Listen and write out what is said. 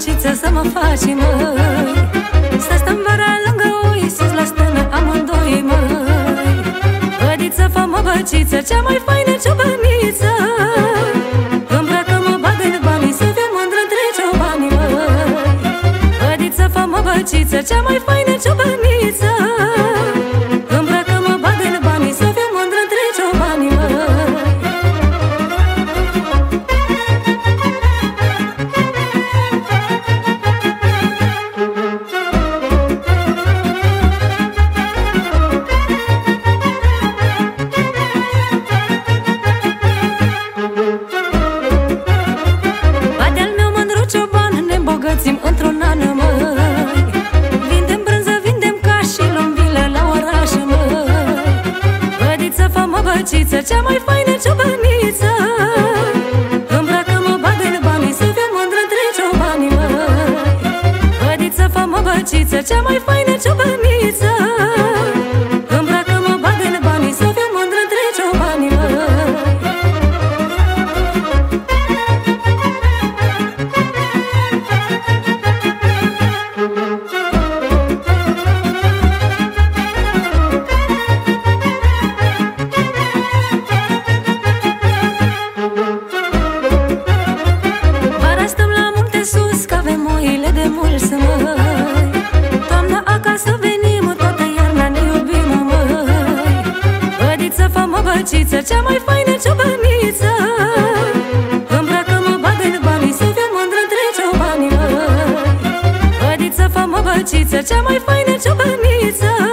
băciță să mă faci, măi. Să stăm vara lângă oi, sus la stână amândoi, măi. Bădiță, fă-mă băciță, cea mai faină ciobăniță. Îmbracă-mă, bagă-n banii, să fiu mândră între ciobani, măi. Bădiță, fă-mă băciță, cea mai faină ciobăniță. Îmbracă-mă, bagă-n banii, să fiu mândră între ciobani, măi. Într-un an, măi, vindem brânză, vindem caș și luăm vilă la oraș, măi. Bădiță, fă-mă băciță, cea mai faină ciobăniță. Îmbracă-mă, bagă-n banii, să fiu mândră între ciobani, măi. Bădiță, fă-mă băciță, cea mai faină ciobăniță. Îmbracă-mă, bagă-n banii, să fiu mândră între ciobani, măi. De mulți, măi. Toamna acasă venim, toată iarna ne iubim, măi. Bădiță, fă-mă băciță, cea mai faină ciobăniță. Îmbracă-mă, bagă-n banii, să fiu mândră între ciobani, măi. Bădiță, fă-mă băciță, cea mai faină ciobăniță.